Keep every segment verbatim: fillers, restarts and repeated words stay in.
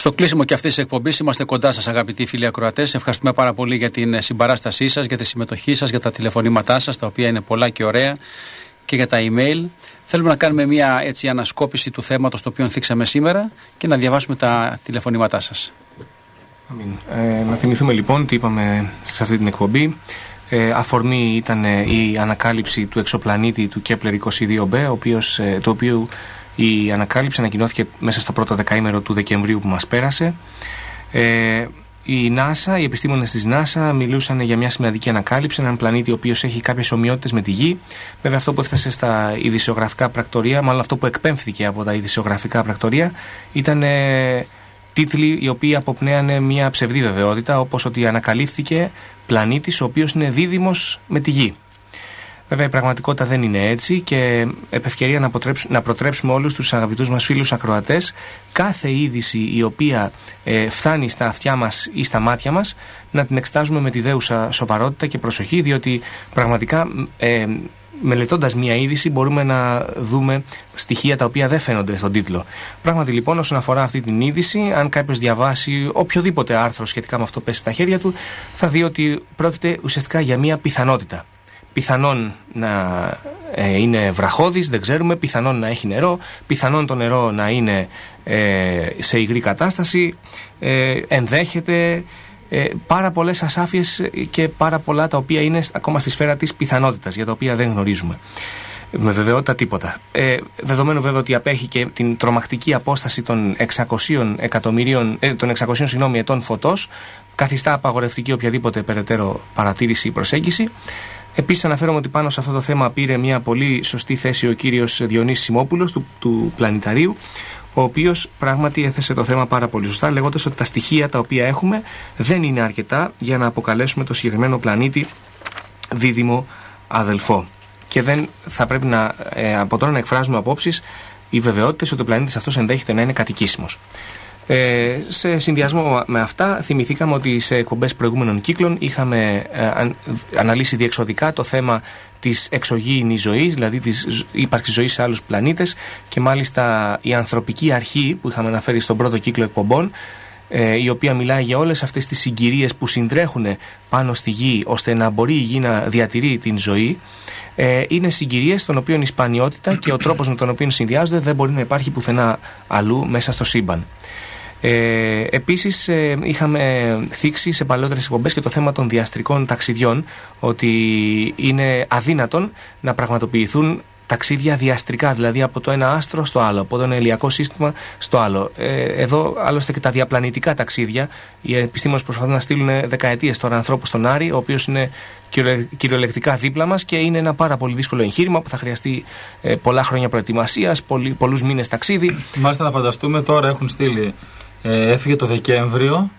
Στο κλείσιμο και αυτής της εκπομπής είμαστε κοντά σας, αγαπητοί φίλοι ακροατές. Ευχαριστούμε πάρα πολύ για την συμπαράστασή σας, για τη συμμετοχή σας, για τα τηλεφωνήματά σας, τα οποία είναι πολλά και ωραία, και για τα email. Θέλουμε να κάνουμε μια έτσι ανασκόπηση του θέματος το οποίο θίξαμε σήμερα και να διαβάσουμε τα τηλεφωνήματά σας. Ε, να θυμηθούμε λοιπόν τι είπαμε σε αυτή την εκπομπή. Ε, αφορμή ήταν η ανακάλυψη του εξωπλανήτη του Κέπλερ είκοσι δύο μπι, ο οποίος, το οποίο η ανακάλυψη ανακοινώθηκε μέσα στο πρώτο δεκαήμερο του Δεκεμβρίου που μας πέρασε. Ε, η NASA, οι επιστήμονες της NASA μιλούσαν για μια σημαντική ανακάλυψη, έναν πλανήτη ο οποίος έχει κάποιες ομοιότητες με τη Γη. Βέβαια, αυτό που έφτασε στα ειδησιογραφικά πρακτορία, μάλλον αυτό που εκπέμφθηκε από τα ειδησιογραφικά πρακτορία, ήταν ε, τίτλοι οι οποίοι αποπνέανε μια ψευδή βεβαιότητα, όπως ότι ανακαλύφθηκε πλανήτης ο οποίος είναι δίδυμος με τη Γη. Βέβαια, η πραγματικότητα δεν είναι έτσι και επ' ευκαιρία να, να προτρέψουμε όλους τους αγαπητούς μας φίλους ακροατές, κάθε είδηση η οποία ε, φτάνει στα αυτιά μας ή στα μάτια μας, να την εξετάζουμε με τη δέουσα σοβαρότητα και προσοχή, διότι πραγματικά ε, μελετώντας μία είδηση μπορούμε να δούμε στοιχεία τα οποία δεν φαίνονται στον τίτλο. Πράγματι λοιπόν, όσον αφορά αυτή την είδηση, αν κάποιος διαβάσει οποιοδήποτε άρθρο σχετικά με αυτό πέσει στα χέρια του, θα δει ότι πρόκειται ουσιαστικά για μία πιθανότητα. Πιθανόν να ε, είναι βραχώδης, δεν ξέρουμε, πιθανόν να έχει νερό, πιθανόν το νερό να είναι ε, σε υγρή κατάσταση, ε, ενδέχεται, ε, πάρα πολλές ασάφειες και πάρα πολλά τα οποία είναι ακόμα στη σφαίρα της πιθανότητας, για τα οποία δεν γνωρίζουμε με βεβαιότητα τίποτα. Ε, δεδομένου βέβαια ότι απέχει και την τρομακτική απόσταση των εξακοσίων εκατομμυρίων, ε, των εξακοσίων συγγνώμη, ετών φωτός, καθιστά απαγορευτική οποιαδήποτε περαιτέρω παρατήρηση ή προσέγγιση. Επίσης, αναφέρομαι ότι πάνω σε αυτό το θέμα πήρε μια πολύ σωστή θέση ο κύριος Διονύσης Σιμόπουλος του, του Πλανηταρίου, ο οποίος πράγματι έθεσε το θέμα πάρα πολύ σωστά, λέγοντας ότι τα στοιχεία τα οποία έχουμε δεν είναι αρκετά για να αποκαλέσουμε το συγκεκριμένο πλανήτη δίδυμο αδελφό. Και δεν θα πρέπει να, ε, από τώρα να εκφράζουμε απόψεις ή βεβαιότητες ότι ο πλανήτης αυτός ενδέχεται να είναι κατοικήσιμος. Ε, σε συνδυασμό με αυτά, θυμηθήκαμε ότι σε εκπομπές προηγούμενων κύκλων είχαμε ε, αν, αναλύσει διεξοδικά το θέμα της εξωγήινης ζωής, δηλαδή της ύπαρξης ζωής σε άλλους πλανήτες, και μάλιστα η ανθρωπική αρχή που είχαμε αναφέρει στον πρώτο κύκλο εκπομπών, ε, η οποία μιλάει για όλες αυτές τις συγκυρίες που συντρέχουν πάνω στη Γη ώστε να μπορεί η Γη να διατηρεί την ζωή. Ε, είναι συγκυρίες των οποίων η σπανιότητα και ο τρόπος με τον οποίο συνδυάζονται δεν μπορεί να υπάρχει πουθενά αλλού μέσα στο σύμπαν. Ε, επίσης ε, είχαμε θίξει σε παλαιότερες εκπομπές και το θέμα των διαστρικών ταξιδιών, ότι είναι αδύνατον να πραγματοποιηθούν ταξίδια διαστρικά, δηλαδή από το ένα άστρο στο άλλο, από το ένα ηλιακό σύστημα στο άλλο. Ε, εδώ άλλωστε και τα διαπλανητικά ταξίδια, οι επιστήμονες προσπαθούν να στείλουν δεκαετίες τώρα ανθρώπους στον Άρη, ο οποίος είναι κυριολεκτικά δίπλα μας και είναι ένα πάρα πολύ δύσκολο εγχείρημα που θα χρειαστεί ε, πολλά χρόνια προετοιμασίας, πολλοί, πολλούς μήνες ταξίδι. Μάλιστα, να φανταστούμε τώρα έχουν στείλει. Ε, έφυγε το Δεκέμβριο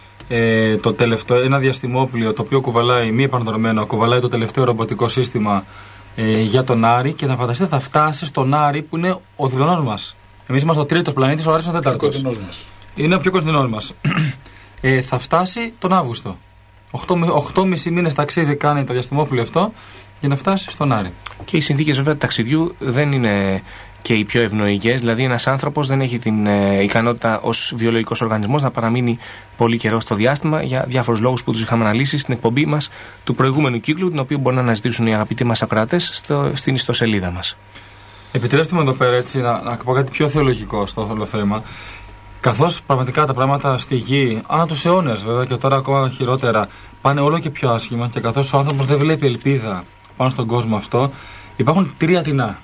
ε, το τελευταίο, ένα διαστημόπλοιο το οποίο κουβαλάει, μη επανδρομένο, κουβαλάει το τελευταίο ρομποτικό σύστημα ε, για τον Άρη, και να φανταστείτε θα φτάσει στον Άρη που είναι ο διπλανός μας. Εμείς είμαστε ο τρίτος πλανήτης, ο Άρης είναι ο τέταρτος. Είναι ο πιο κοντινός μας. ε, θα φτάσει τον Αύγουστο. οκτώ και μισή μήνες ταξίδι κάνει το διαστημόπλοιο αυτό για να φτάσει στον Άρη. Και οι συνθήκες βέβαια του ταξιδιού δεν είναι και οι πιο ευνοϊκές, δηλαδή ένας άνθρωπος δεν έχει την ε, ικανότητα ως βιολογικός οργανισμός να παραμείνει πολύ καιρό στο διάστημα, για διάφορους λόγους που τους είχαμε αναλύσει στην εκπομπή μας του προηγούμενου κύκλου, την οποία μπορούν να αναζητήσουν οι αγαπητοί μας ακροατές στο, στην ιστοσελίδα μας. Επιτρέψτε μου εδώ πέρα έτσι, να, να πω κάτι πιο θεολογικό στο όλο θέμα. Καθώς πραγματικά τα πράγματα στη Γη, ανά τους αιώνες βέβαια και τώρα ακόμα χειρότερα, πάνε όλο και πιο άσχημα, και καθώς ο άνθρωπος δεν βλέπει ελπίδα πάνω στον κόσμο αυτό, υπάρχουν τρία τεινά.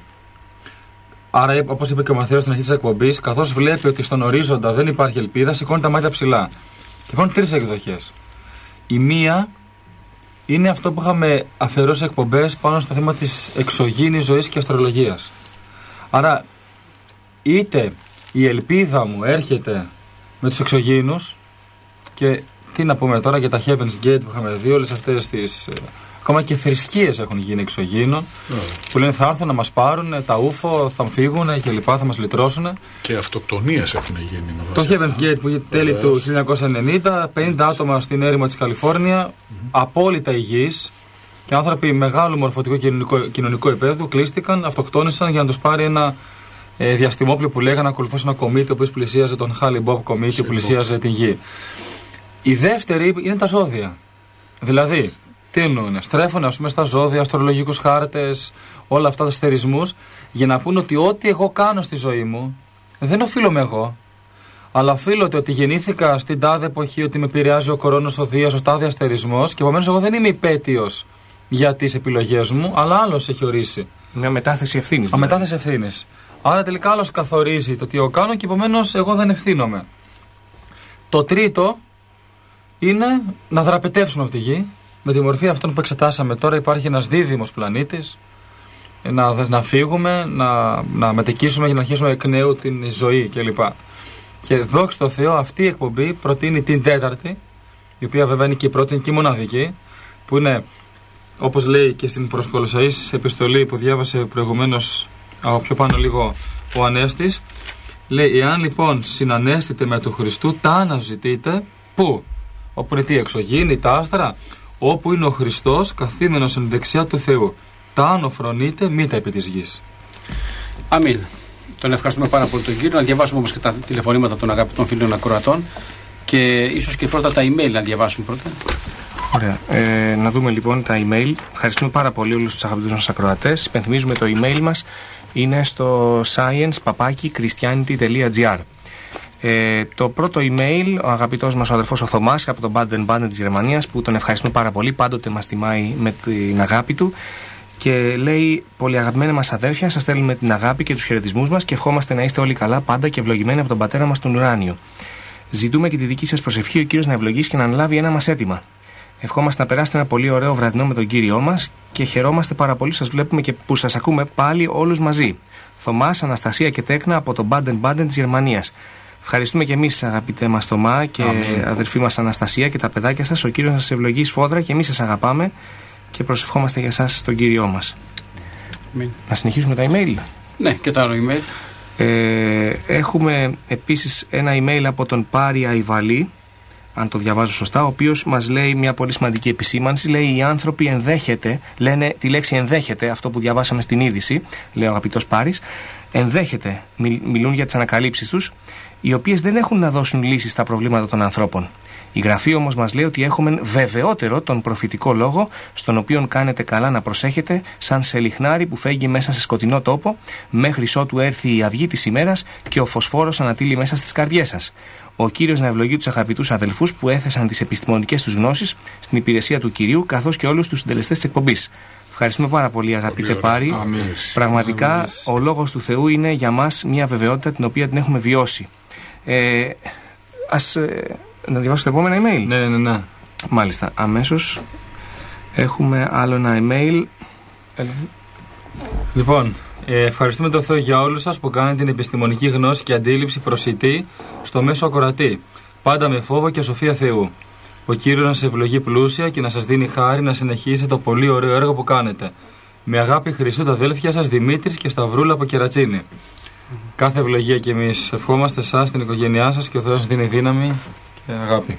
Άρα, όπως είπε και ο Μαθαίος στην αρχή της εκπομπής, καθώς βλέπει ότι στον ορίζοντα δεν υπάρχει ελπίδα, σηκώνει τα μάτια ψηλά. Και υπάρχουν τρεις εκδοχές. Η μία είναι αυτό που είχαμε αφιερώσει εκπομπές πάνω στο θέμα της εξωγήινης ζωής και αστρολογίας. Άρα, είτε η ελπίδα μου έρχεται με τους εξωγήινους, και τι να πούμε τώρα για τα Heaven's Gate που είχαμε δει, όλες αυτές τις. Ακόμα και θρησκείες έχουν γίνει εξωγήινων, mm. που λένε θα έρθουν να μας πάρουν, τα ούφο θα φύγουν και λοιπά, θα μας λυτρώσουν. Και αυτοκτονίες έχουν γίνει. Το Heaven's Gate που είχε τέλη του χίλια εννιακόσια ενενήντα, πενήντα άτομα στην έρημο της Καλιφόρνια, mm-hmm. απόλυτα υγιείς, και άνθρωποι μεγάλου μορφωτικού κοινωνικού, κοινωνικού επίπεδου κλείστηκαν, αυτοκτόνησαν για να τους πάρει ένα ε, διαστημόπλαιο που λέγανε ακολουθούσε ένα κομίτι, ο οποίος πλησίαζε τον Χάλι Μπομπ κομίτι, που πλησίαζε την γη. Η δεύτερη είναι τα ζώδια. Δηλαδή, τι εννοούν, στρέφουν ας πούμε στα ζώδια, αστρολογικούς χάρτες, όλα αυτά τα αστερισμούς, για να πούνε ότι ό,τι εγώ κάνω στη ζωή μου δεν οφείλομαι εγώ, αλλά οφείλω ότι γεννήθηκα στην τάδε εποχή, ότι με επηρεάζει ο κορώνος, ο Δίας, ο τάδε αστερισμός, και επομένως εγώ δεν είμαι υπέτειος για τις επιλογές μου, αλλά άλλος έχει ορίσει. Μια μετάθεση ευθύνης. A μετάθεση ευθύνης. Άρα τελικά άλλος καθορίζει το τι εγώ κάνω και επομένως εγώ δεν ευθύνομαι. Το τρίτο είναι να δραπετεύσουμε από τη γη. Με τη μορφή αυτών που εξετάσαμε τώρα, υπάρχει ένας δίδυμος πλανήτης. Να, να φύγουμε, να, να μετεκίσουμε για να αρχίσουμε εκ νέου την ζωή κλπ. Και δόξα τω Θεώ, αυτή η εκπομπή προτείνει την τέταρτη, η οποία βέβαια είναι και η πρώτη και η μοναδική, που είναι, όπως λέει και στην προς Κολοσσαείς επιστολή που διάβασε προηγουμένως από πιο πάνω λίγο ο Ανέστης, λέει: εάν λοιπόν συνανέστητε με του Χριστού, τα αναζητείτε πού? Όπου είναι τι, εξωγήινη, τα άστρα, όπου είναι ο Χριστός καθήμενος εν δεξιά του Θεού. Τα άνω φρονείτε, μήτα επί της γης. Αμήν. Τον ευχαριστούμε πάρα πολύ τον κύριο. Να διαβάσουμε όμως και τα τηλεφωνήματα των αγαπητών φίλων ακροατών και ίσως και πρώτα τα email να διαβάσουμε πρώτα. Ωραία. Ε, να δούμε λοιπόν τα email. Ευχαριστούμε πάρα πολύ όλους τους αγαπητούς μας ακροατές. Υπενθυμίζουμε το email μας είναι στο science παπάκι christianity τελεία gr. Ε, το πρώτο email, ο αγαπητός μας ο αδερφός ο Θωμάς από τον Baden-Baden της Γερμανίας, που τον ευχαριστούμε πάρα πολύ, πάντοτε μας τιμάει με την αγάπη του, και λέει: πολύ αγαπημένα μας αδέρφια, σας στέλνουμε την αγάπη και τους χαιρετισμούς μας και ευχόμαστε να είστε όλοι καλά πάντα και ευλογημένοι από τον πατέρα μας τον ουράνιο. Ζητούμε και τη δική σας προσευχή, ο Κύριος να ευλογήσει και να αναλάβει ένα μας αίτημα. Ευχόμαστε να περάσετε ένα πολύ ωραίο βραδινό με τον Κύριό μας και χαιρόμαστε πάρα πολύ που σας βλέπουμε και που σας ακούμε πάλι όλους μαζί. Θωμάς, Αναστασία και Τέκνα από τον Baden-Baden της Γερμανίας. Ευχαριστούμε και εμείς, αγαπητέ μας Θωμά και Αμήν. Αδερφή μας Αναστασία και τα παιδάκια σας. Ο Κύριος να σας ευλογεί σφόδρα και εμείς σας αγαπάμε και προσευχόμαστε για σας στον Κύριό μας. Αμήν. Να συνεχίσουμε τα email. Ναι, και το άλλο email. Ε, έχουμε επίσης ένα email από τον Πάρη Αϊβαλή, αν το διαβάζω σωστά, ο οποίος μας λέει μια πολύ σημαντική επισήμανση. Λέει: οι άνθρωποι ενδέχεται, λένε τη λέξη ενδέχεται, αυτό που διαβάσαμε στην είδηση, λέει ο αγαπητός Πάρης, ενδέχεται, μιλούν για τις ανακαλύψεις τους, οι οποίες δεν έχουν να δώσουν λύσεις στα προβλήματα των ανθρώπων. Η Γραφή όμως μας λέει ότι έχουμε βεβαιότερο τον προφητικό λόγο, στον οποίο κάνετε καλά να προσέχετε, σαν σε λιχνάρι που φέγγει μέσα σε σκοτεινό τόπο, μέχρι ότου έρθει η αυγή της ημέρας και ο φωσφόρος ανατείλει μέσα στις καρδιές σας. Ο Κύριος να ευλογεί τους αγαπητούς αδελφούς που έθεσαν τις επιστημονικές τους γνώσεις στην υπηρεσία του Κυρίου, καθώς και όλους τους συντελεστές της εκπομπής. Ευχαριστούμε πάρα πολύ, αγαπητέ Πάρη. Πραγματικά, Αμείς. Ο λόγος του Θεού είναι για μας μια βεβαιότητα την οποία την έχουμε βιώσει. Ε, ας ε, να διαβάσω το επόμενο email. Ναι, ναι, ναι. Μάλιστα, αμέσως έχουμε άλλο ένα email. Λοιπόν, ε, ευχαριστούμε τον Θεό για όλους σας που κάνετε την επιστημονική γνώση και αντίληψη προσιτή στο μέσο ακροατή. Πάντα με φόβο και σοφία Θεού. Ο Κύριος να σε ευλογεί πλούσια και να σας δίνει χάρη να συνεχίσετε το πολύ ωραίο έργο που κάνετε. Με αγάπη Χριστού τα αδέλφια σας Δημήτρης και Σταυρούλα από Κερατσίνη. Mm-hmm. Κάθε ευλογία και εμείς ευχόμαστε εσάς, την οικογένειά σας, και ο Θεός σας δίνει δύναμη και αγάπη.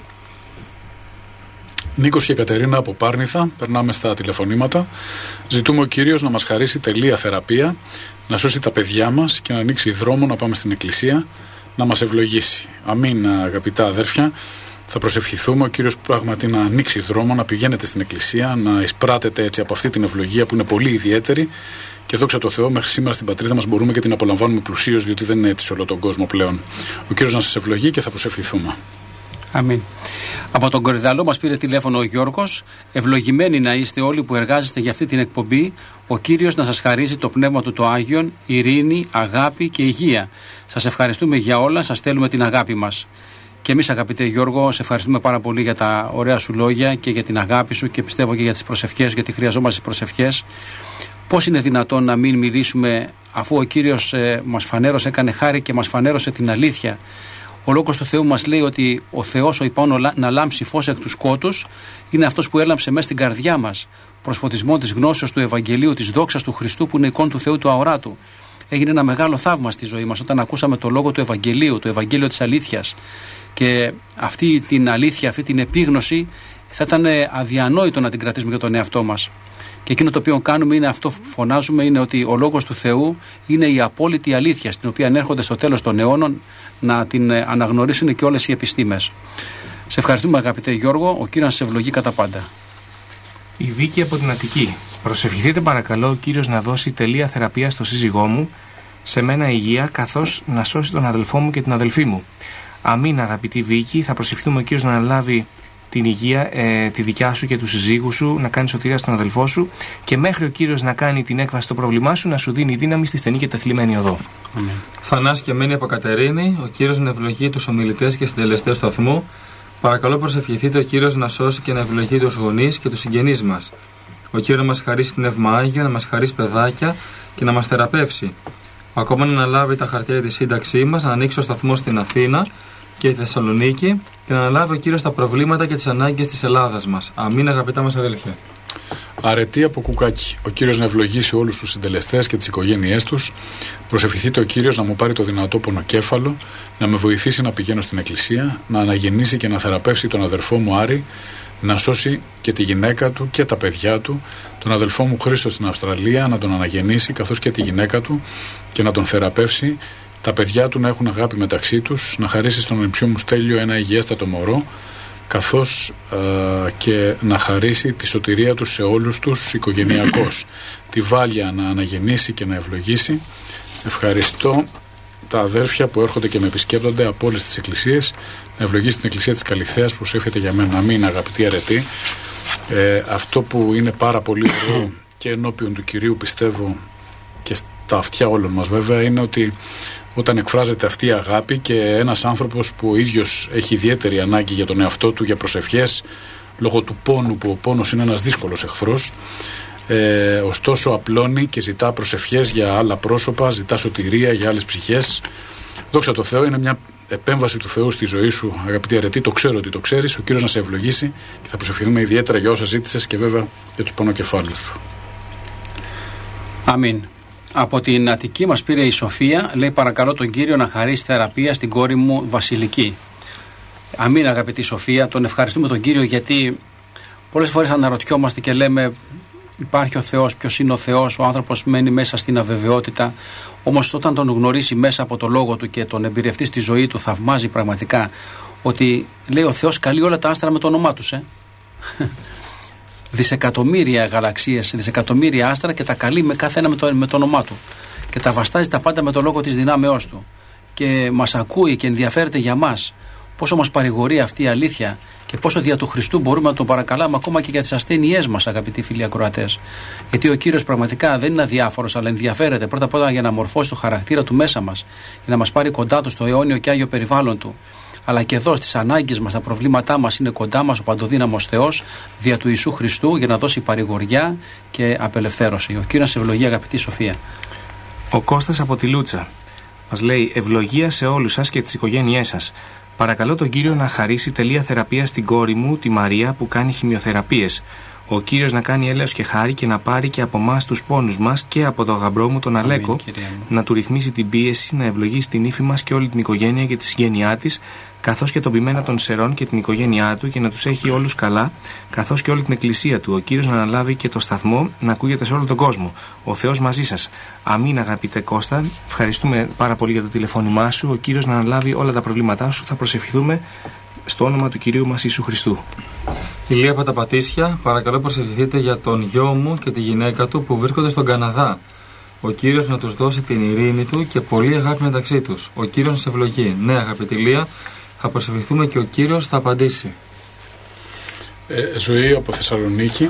Νίκος και Κατερίνα από Πάρνηθα, περνάμε στα τηλεφωνήματα. Ζητούμε ο Κύριος να μας χαρίσει τελεία θεραπεία, να σώσει τα παιδιά μας και να ανοίξει δρόμο να πάμε στην Εκκλησία, να μας ευλογήσει. Αμήν, αγαπητά αδέρφια. Θα προσευχηθούμε ο Κύριος πράγματι να ανοίξει δρόμο, να πηγαίνετε στην Εκκλησία, να εισπράτετε έτσι από αυτή την ευλογία που είναι πολύ ιδιαίτερη. Και δόξα τω Θεώ, μέχρι σήμερα στην πατρίδα μας μπορούμε και την απολαμβάνουμε πλουσίως, διότι δεν είναι έτσι σε όλο τον κόσμο πλέον. Ο Κύριος να σας ευλογεί και θα προσευχηθούμε. Αμήν. Από τον Κορυδαλό μας πήρε τηλέφωνο ο Γιώργος. Ευλογημένοι να είστε όλοι που εργάζεστε για αυτή την εκπομπή. Ο Κύριος να σας χαρίζει το πνεύμα του το Άγιον, ειρήνη, αγάπη και υγεία. Σας ευχαριστούμε για όλα, σας στέλνουμε την αγάπη μας. Και εμείς, αγαπητέ Γιώργο, σε ευχαριστούμε πάρα πολύ για τα ωραία σου λόγια και για την αγάπη σου και πιστεύω και για τις προσευχές, γιατί χρειαζόμαστε τις προσευχές. Πώς είναι δυνατόν να μην μιλήσουμε αφού ο Κύριος ε, μας φανέρωσε, έκανε χάρη και μας φανέρωσε την αλήθεια. Ο Λόγος του Θεού μας λέει ότι ο Θεός, ο υπόν να λάμψει φως εκ του σκότους, είναι αυτός που έλαμψε μέσα στην καρδιά μας, προς φωτισμό της γνώσεως του Ευαγγελίου, της δόξας του Χριστού που είναι εικόν του Θεού του αοράτου. Έγινε ένα μεγάλο θαύμα στη ζωή μας όταν ακούσαμε το λόγο του Ευαγγελίου, το Ευαγγέλιο της αλήθειας. Και αυτή την αλήθεια, αυτή την επίγνωση θα ήταν αδιανόητο να την κρατήσουμε για τον εαυτό μας. Και εκείνο το οποίο κάνουμε είναι αυτό που φωνάζουμε, είναι ότι ο λόγος του Θεού είναι η απόλυτη αλήθεια, στην οποία έρχονται στο τέλος των αιώνων να την αναγνωρίσουν και όλες οι επιστήμες. Σε ευχαριστούμε, αγαπητέ Γιώργο, ο Κύριος να σε ευλογεί κατά πάντα. Η Βίκη από την Αττική. Προσευχηθείτε παρακαλώ ο Κύριος να δώσει τελεία θεραπεία στο σύζυγό μου, σε μένα υγεία, καθώς να σώσει τον αδελφό μου και την αδελφή μου. Αμήν, αγαπητή Βίκη, θα προσευχηθούμε ο Κύριος να αναλάβει την υγεία, ε, τη δικιά σου και του συζύγου σου, να κάνει σωτηρία στον αδελφό σου και μέχρι ο Κύριος να κάνει την έκβαση στο πρόβλημά σου, να σου δίνει δύναμη στη στενή και τεθλιμμένη οδό. Θανάση και Μένη από Κατερίνη, ο Κύριος να ευλογεί τους ομιλητές και συντελεστές του σταθμού. Παρακαλώ προσευχηθείτε ο Κύριος να σώσει και να ευλογεί τους γονείς και τους συγγενείς μας. Ο Κύριος να μας χαρίσει πνεύμα Άγιο, να μας χαρίσει παιδάκια και να μας θεραπεύσει. Ακόμα να αναλάβει τα χαρτιά για τη σύνταξή μας, να ανοίξει ο σταθμό στην Αθήνα και τη Θεσσαλονίκη και να αναλάβει ο Κύριος τα προβλήματα και τις ανάγκες της Ελλάδας μας. Αμήν, αγαπητά μας αδελφέ. Αρετή από Κουκάκι. Ο Κύριος να ευλογήσει όλους τους συντελεστές και τις οικογένειές τους. Προσευχηθείτε ο Κύριος να μου πάρει το δυνατό πονοκέφαλο, να με βοηθήσει να πηγαίνω στην εκκλησία, να αναγεννήσει και να θεραπεύσει τον αδερφό μου Άρη, να σώσει και τη γυναίκα του και τα παιδιά του, τον αδελφό μου Χρήστο στην Αυστραλία, να τον αναγεννήσει καθώς και τη γυναίκα του και να τον θεραπεύσει, τα παιδιά του να έχουν αγάπη μεταξύ τους, να χαρίσει στον ανιψιό μου Στέλιο ένα υγιέστατο μωρό, καθώς ε, και να χαρίσει τη σωτηρία τους σε όλους τους οικογενειακώς. Τη Βάλια να αναγεννήσει και να ευλογήσει. Ευχαριστώ τα αδέρφια που έρχονται και με επισκέπτονται από όλες τις εκκλησίες, να ευλογήσει την εκκλησία της Καλιθέας, προσεύχεται για μένα. Αμήν, αγαπητή αρετή. Ε, αυτό που είναι πάρα πολύ ωραίο και ενώπιον του Κυρίου, πιστεύω, και στα αυτιά όλων μας βέβαια, είναι ότι όταν εκφράζεται αυτή η αγάπη και ένας άνθρωπος που ο ίδιος έχει ιδιαίτερη ανάγκη για τον εαυτό του, για προσευχές, λόγω του πόνου, που ο πόνος είναι ένας δύσκολος εχθρός, ε, ωστόσο απλώνει και ζητά προσευχές για άλλα πρόσωπα, ζητά σωτηρία για άλλες ψυχές. Δόξα τω Θεώ, είναι μια επέμβαση του Θεού στη ζωή σου, αγαπητή αρετή. Το ξέρω ότι το ξέρεις. Ο Κύριος να σε ευλογήσει και θα προσευχηθούμε ιδιαίτερα για όσα ζήτησες και βέβαια για τους πονοκεφάλους σου. Αμήν. Από την Αττική μας πήρε η Σοφία, λέει παρακαλώ τον Κύριο να χαρίσει θεραπεία στην κόρη μου Βασιλική. Αμήν, αγαπητή Σοφία, τον ευχαριστούμε τον Κύριο, γιατί πολλές φορές αναρωτιόμαστε και λέμε υπάρχει ο Θεός, ποιος είναι ο Θεός, ο άνθρωπος μένει μέσα στην αβεβαιότητα, όμως όταν τον γνωρίσει μέσα από το λόγο του και τον εμπειρευτεί στη ζωή του, θαυμάζει πραγματικά ότι λέει ο Θεός καλεί όλα τα άστρα με το όνομά τους, ε. Δισεκατομμύρια γαλαξίες, δισεκατομμύρια άστρα και τα καλεί με κάθε ένα με το, με το όνομά του. Και τα βαστάζει τα πάντα με το λόγο της δυνάμεώς του. Και μας ακούει και ενδιαφέρεται για μας. Πόσο μας παρηγορεί αυτή η αλήθεια και πόσο δια του Χριστού μπορούμε να τον παρακαλάμε ακόμα και για τις ασθένειές μας, αγαπητοί φίλοι ακροατές. Γιατί ο Κύριος πραγματικά δεν είναι αδιάφορος, αλλά ενδιαφέρεται πρώτα απ' όλα για να μορφώσει το χαρακτήρα του μέσα μας, για να μας πάρει κοντά του στο αιώνιο και άγιο περιβάλλον του. Αλλά και εδώ στις ανάγκες μας, στα προβλήματά μας είναι κοντά μας ο παντοδύναμος Θεός δια του Ιησού Χριστού για να δώσει παρηγοριά και απελευθέρωση. Ο Κύριος ευλογεί, αγαπητή Σοφία. Ο Κώστας από τη Λούτσα μας λέει ευλογία σε όλους σας και τις οικογένειές σας. Παρακαλώ τον Κύριο να χαρίσει τελεία θεραπεία στην κόρη μου, τη Μαρία, που κάνει χημειοθεραπείες. Ο Κύριος να κάνει έλεος και χάρη και να πάρει και από εμάς τους πόνους μας και από τον γαμπρό μου τον Αλέκο. Αμήν, να του ρυθμίσει την πίεση, να ευλογήσει την ύφη μας και όλη την οικογένεια και τη συγγένειά της, καθώς και τον ποιμένα των Σερών και την οικογένειά του, και να τους έχει όλους καλά, καθώς και όλη την εκκλησία του. Ο Κύριος να αναλάβει και το σταθμό να ακούγεται σε όλο τον κόσμο. Ο Θεός μαζί σας. Αμήν, αγαπητέ Κώστα. Ευχαριστούμε πάρα πολύ για το τηλεφώνημά σου. Ο Κύριος να αναλάβει όλα τα προβλήματά σου. Θα προσευχηθούμε στο όνομα του Κυρίου μας Ιησού Χριστού. Ηλία από τα Πατήσια, παρακαλώ προσευχηθείτε για τον γιο μου και τη γυναίκα του που βρίσκονται στον Καναδά. Ο Κύριος να τους δώσει την ειρήνη του και πολύ αγάπη μεταξύ τους. Ο Κύριος να σε ευλογεί. Ναι, αγαπητή Ηλία, θα προσευχηθούμε και ο Κύριος θα απαντήσει. Ε, ζωή από Θεσσαλονίκη.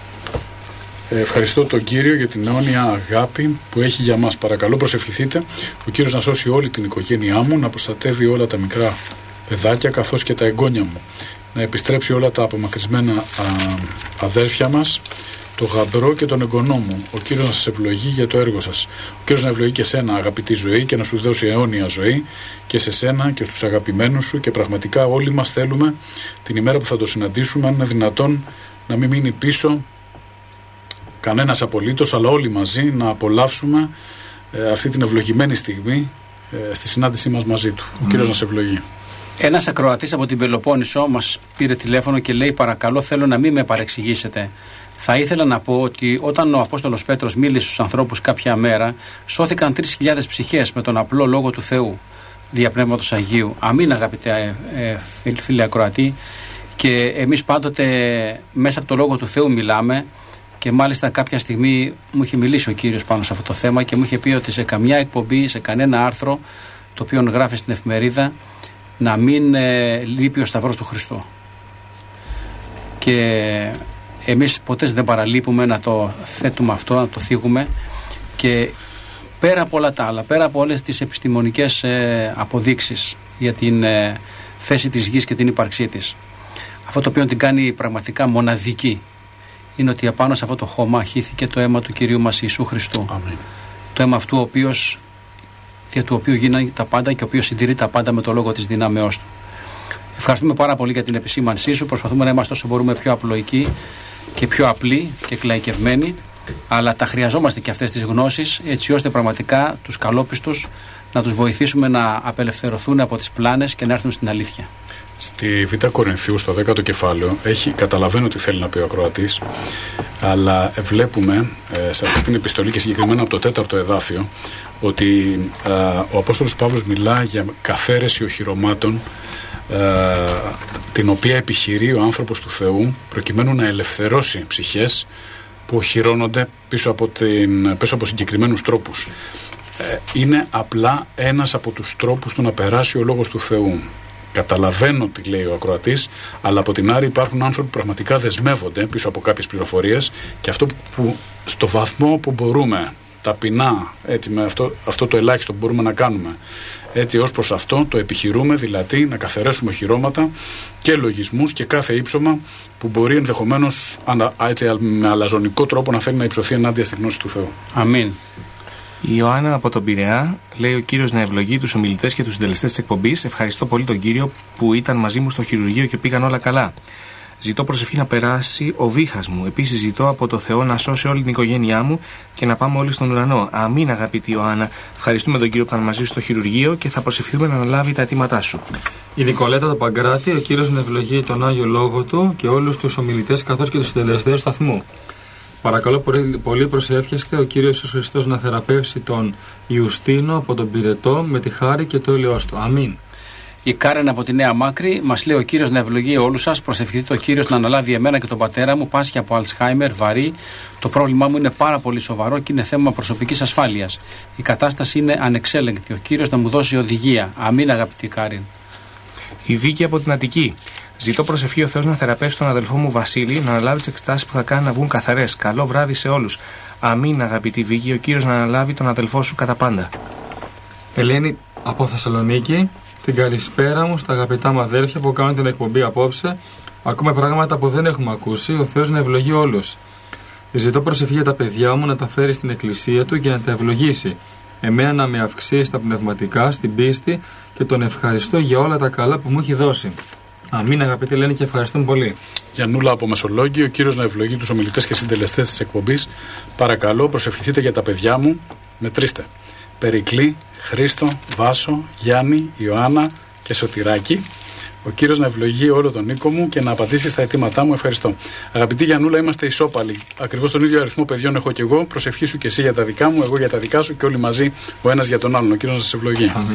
Ε, ευχαριστώ τον Κύριο για την αιώνια αγάπη που έχει για μας. Παρακαλώ προσευχηθείτε ο Κύριος να σώσει όλη την οικογένειά μου, να προστατεύει όλα τα μικρά παιδάκια καθώς και τα εγγόνια μου, να επιστρέψει όλα τα απομακρυσμένα α, αδέρφια μας, το γαμπρό και τον εγγονό μου. Ο Κύριος να σας ευλογεί για το έργο σας. Ο Κύριος να ευλογεί και σένα, αγαπητή ζωή, και να σου δώσει αιώνια ζωή, και σε σένα και στους αγαπημένους σου, και πραγματικά όλοι μας θέλουμε την ημέρα που θα το συναντήσουμε, αν είναι δυνατόν, να μην μείνει πίσω κανένας απολύτως, αλλά όλοι μαζί να απολαύσουμε ε, αυτή την ευλογημένη στιγμή ε, στη συνάντησή μας μαζί του. Ο mm. Κύριος να σε ευλογεί. Ένας ακροατής από την Πελοπόννησο μας πήρε τηλέφωνο και λέει παρακαλώ θέλω να μην με παρεξηγήσετε. Θα ήθελα να πω ότι όταν ο Απόστολος Πέτρος μίλησε στους ανθρώπους κάποια μέρα, σώθηκαν τρεις χιλιάδες ψυχές με τον απλό λόγο του Θεού, δια Πνεύματος Αγίου. Αμήν, αγαπητέ ε, ε, φίλοι ακροατοί. Και εμείς πάντοτε μέσα από το λόγο του Θεού μιλάμε. Και μάλιστα κάποια στιγμή μου είχε μιλήσει ο Κύριος πάνω σε αυτό το θέμα και μου είχε πει ότι σε καμιά εκπομπή, σε κανένα άρθρο το οποίο γράφει στην εφημερίδα, να μην ε, λείπει ο Σταυρός του Χριστού. Και εμείς ποτέ δεν παραλείπουμε να το θέτουμε αυτό, να το θίγουμε, και πέρα από όλα τα άλλα, πέρα από όλες τις επιστημονικές ε, αποδείξεις για την ε, θέση της γης και την ύπαρξή της, αυτό το οποίο την κάνει πραγματικά μοναδική είναι ότι απάνω σε αυτό το χώμα χύθηκε το αίμα του Κυρίου μας Ιησού Χριστού. Αμήν. Το αίμα αυτού ο οποίος, δια του οποίου γίνανε τα πάντα και ο οποίος συντηρεί τα πάντα με το λόγο της δυνάμεώς του. Ευχαριστούμε πάρα πολύ για την επισήμανσή σου. Προσπαθούμε να είμαστε όσο μπορούμε πιο απλοϊκοί και πιο απλοί και κλαϊκευμένοι, αλλά τα χρειαζόμαστε και αυτές τις γνώσεις, έτσι ώστε πραγματικά τους καλόπιστους να τους βοηθήσουμε να απελευθερωθούν από τις πλάνες και να έρθουν στην αλήθεια. Στη Β' Κορινθίου, στο δέκατο κεφάλαιο, έχει, καταλαβαίνω τι θέλει να πει ο ακροατής, αλλά βλέπουμε ε, σε αυτή την επιστολή και συγκεκριμένα από το τέταρτο εδάφιο ότι ε, ο Απόστολος Παύλος μιλά για καθαίρεση οχυρωμάτων, ε, την οποία επιχειρεί ο άνθρωπος του Θεού προκειμένου να ελευθερώσει ψυχές που οχυρώνονται πίσω από, την, πίσω από συγκεκριμένους τρόπους. Ε, είναι απλά ένας από τους τρόπους του να περάσει ο λόγος του Θεού. Καταλαβαίνω τι λέει ο ακροατής, αλλά από την άλλη υπάρχουν άνθρωποι που πραγματικά δεσμεύονται πίσω από κάποιες πληροφορίες, και αυτό που στο βαθμό που μπορούμε, ταπεινά, έτσι, με αυτό, αυτό το ελάχιστο που μπορούμε να κάνουμε, έτσι ως προς αυτό το επιχειρούμε, δηλαδή να καθαιρέσουμε οχυρώματα και λογισμούς και κάθε ύψωμα που μπορεί ενδεχομένως έτσι, με αλαζονικό τρόπο να θέλει να υψωθεί ενάντια στη γνώση του Θεού. Αμήν. Η Ιωάννα από τον Πειραιά λέει: ο Κύριος να ευλογεί τους ομιλητές και τους συντελεστές της εκπομπής. Ευχαριστώ πολύ τον Κύριο που ήταν μαζί μου στο χειρουργείο και πήγαν όλα καλά. Ζητώ προσευχή να περάσει ο βήχας μου. Επίσης ζητώ από το Θεό να σώσει όλη την οικογένειά μου και να πάμε όλοι στον ουρανό. Αμήν, αγαπητή Ιωάννα. Ευχαριστούμε τον Κύριο που ήταν μαζί σου στο χειρουργείο και θα προσευχηθούμε να αναλάβει τα αιτήματά σου. Η Νικολέτα το Παγκράτη, ο Κύριος να ευλογεί τον Άγιο Λόγο του και όλους τους ομιλητές καθώς και τους συντελεστές του σταθμού. Παρακαλώ πολύ, προσεύχεστε ο Κύριος Ιησούς Χριστός να θεραπεύσει τον Ιουστίνο από τον Πυρετό με τη χάρη και το έλεος του. Αμήν. Η Κάρεν από τη Νέα Μάκρη μας λέει: ο Κύριος να ευλογεί όλους σας. Προσευχηθείτε ο Κύριος να αναλάβει εμένα και τον πατέρα μου. Πάσχει από Αλτσχάιμερ, βαρύ. Το πρόβλημά μου είναι πάρα πολύ σοβαρό και είναι θέμα προσωπικής ασφάλειας. Η κατάσταση είναι ανεξέλεγκτη. Ο Κύριος να μου δώσει οδηγία. Αμήν, αγαπητή Κάρεν. Η Βίκη από την Αττική. Ζητώ προσευχή ο Θεός να θεραπεύσει τον αδελφό μου Βασίλη, να αναλάβει τις εξετάσεις που θα κάνει να βγουν καθαρές. Καλό βράδυ σε όλους. Αμήν, αγαπητή Βίκη. Ο Κύριος να αναλάβει τον αδελφό σου κατά πάντα. Ελένη από Θεσσαλονίκη. Την καλησπέρα μου στα αγαπητά μου αδέρφια που κάνουν την εκπομπή απόψε. Ακούμε πράγματα που δεν έχουμε ακούσει. Ο Θεός να ευλογεί όλους. Ζητώ προσευχή για τα παιδιά μου να τα φέρει στην εκκλησία του και να τα ευλογήσει. Εμένα να με αυξήσει στα πνευματικά, στην πίστη, και τον ευχαριστώ για όλα τα καλά που μου έχει δώσει. Αμήν, αγαπητή Ελένη, και ευχαριστούμε πολύ. Γιαννούλα από Μεσολόγγι, ο Κύριος να ευλογεί τους ομιλητές και συντελεστές της εκπομπής. Παρακαλώ, προσευχηθείτε για τα παιδιά μου. Μετρήστε. Περικλή, Χρήστο, Βάσο, Γιάννη, Ιωάννα και Σωτηράκη. Ο Κύριος να ευλογεί όλο τον οίκο μου και να απαντήσει στα αιτήματά μου. Ευχαριστώ. Αγαπητή Γιαννούλα, είμαστε ισόπαλοι. Ακριβώς τον ίδιο αριθμό παιδιών έχω και εγώ. Προσευχήσου και εσύ για τα δικά μου, εγώ για τα δικά σου και όλοι μαζί ο ένας για τον άλλον. Ο Κύριος να σας ευλογεί. Αμήν.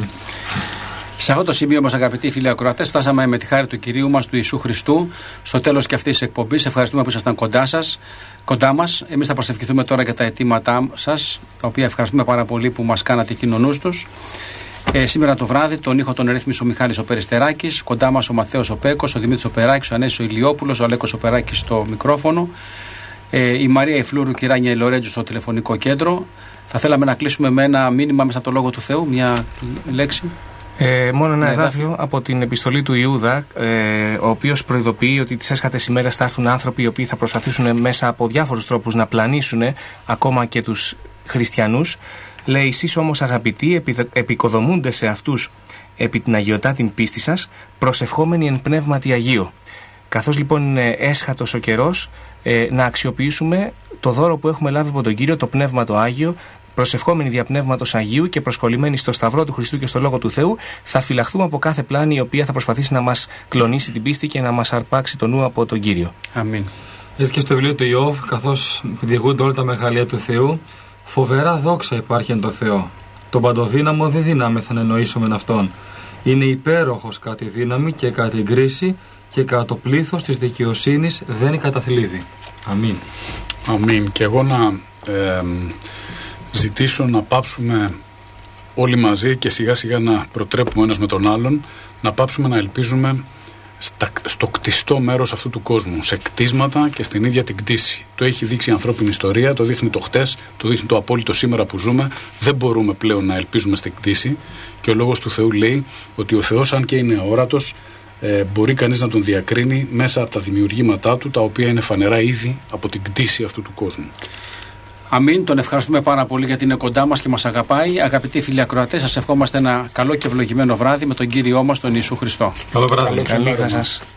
Σε αυτό το σημείο όμως, αγαπητοί φίλοι ακροατές, φτάσαμε με τη χάρη του Κυρίου μας, του Ιησού Χριστού, στο τέλος και αυτής της εκπομπής. Ευχαριστούμε που ήσασταν κοντά σας, κοντά μας. Εμείς θα προσευχηθούμε τώρα για τα αιτήματά σας, τα οποία ευχαριστούμε πάρα πολύ που μας κάνατε κοινωνούς τους. Ε, σήμερα το βράδυ τον ήχο τον ερύθμισε ο Μιχάλης ο Περιστεράκης, κοντά μας ο Μαθαίος ο Πέκος, ο Δημήτρης ο Περάκης, ο Ανέσης ο Ηλιόπουλος, ο Αλέκος ο Περάκης στο μικρόφωνο, ε, η Μαρία Ιφλούρου και η Ράνια Λορέτζου στο τηλεφωνικό κέντρο. Θα θέλαμε να κλείσουμε με ένα μήνυμα μέσα από το Λόγο του Θεού, μια λέξη. Ε, μόνο ένα εδάφιο από την επιστολή του Ιούδα, ε, ο οποίος προειδοποιεί ότι τις έσχατες ημέρες θα έρθουν άνθρωποι οι οποίοι θα προσπαθήσουν μέσα από διάφορους τρόπους να πλανήσουν ακόμα και τους χριστιανούς. Λέει: εσείς όμως, αγαπητοί, επικοδομούνται σε αυτούς επί την αγιωτά την πίστη σας, προσευχόμενοι εν πνεύματι Αγίου. Καθώς λοιπόν είναι έσχατος ο καιρός, ε, να αξιοποιήσουμε το δώρο που έχουμε λάβει από τον Κύριο, το Πνεύμα το Άγιο, προσευχόμενοι δια Πνεύματος Αγίου και προσκολλημένοι στο Σταυρό του Χριστού και στο Λόγο του Θεού, θα φυλαχθούμε από κάθε πλάνη η οποία θα προσπαθήσει να μας κλονίσει την πίστη και να μας αρπάξει το νου από τον Κύριο. Αμήν. Έτσι και στο βιβλίο του Ιώβ, καθώς διηγούνται όλα τα μεγαλεία του Θεού, φοβερά δόξα υπάρχει εν το Θεό. Τον παντοδύναμο δεν δυνάμεθα να εννοήσουμε αυτόν. Είναι υπέροχος κατά τη δύναμη και κατά την κρίση και κατά το πλήθος της δικαιοσύνης δεν καταθλίβει. Αμήν. Αμήν. Και εγώ να ε, ζητήσω να πάψουμε όλοι μαζί και σιγά σιγά να προτρέπουμε ένας με τον άλλον, να πάψουμε να ελπίζουμε στα, στο κτιστό μέρος αυτού του κόσμου, σε κτίσματα και στην ίδια την κτήση. Το έχει δείξει η ανθρώπινη ιστορία, το δείχνει το χτες, το δείχνει το απόλυτο σήμερα που ζούμε. Δεν μπορούμε πλέον να ελπίζουμε στην κτήση και ο λόγος του Θεού λέει ότι ο Θεός, αν και είναι αόρατος, ε, μπορεί κανείς να τον διακρίνει μέσα από τα δημιουργήματά του, τα οποία είναι φανερά ήδη από την κτήση αυτού του κόσμου. Αμήν. Τον ευχαριστούμε πάρα πολύ γιατί είναι κοντά μας και μας αγαπάει. Αγαπητοί φίλοι ακροατές, σας ευχόμαστε ένα καλό και ευλογημένο βράδυ με τον Κύριό μας τον Ιησού Χριστό. Καλό βράδυ. Καλή σας.